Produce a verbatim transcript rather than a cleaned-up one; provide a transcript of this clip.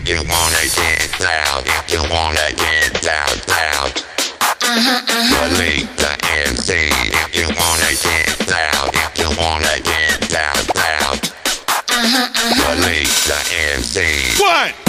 if you wanna get loud, if you wanna get loud, loud. Uh-huh, uh-huh. Malik the M C, if you wanna get loud, if you wanna get loud, loud. Uh-huh, uh-huh. Malik the M C. One.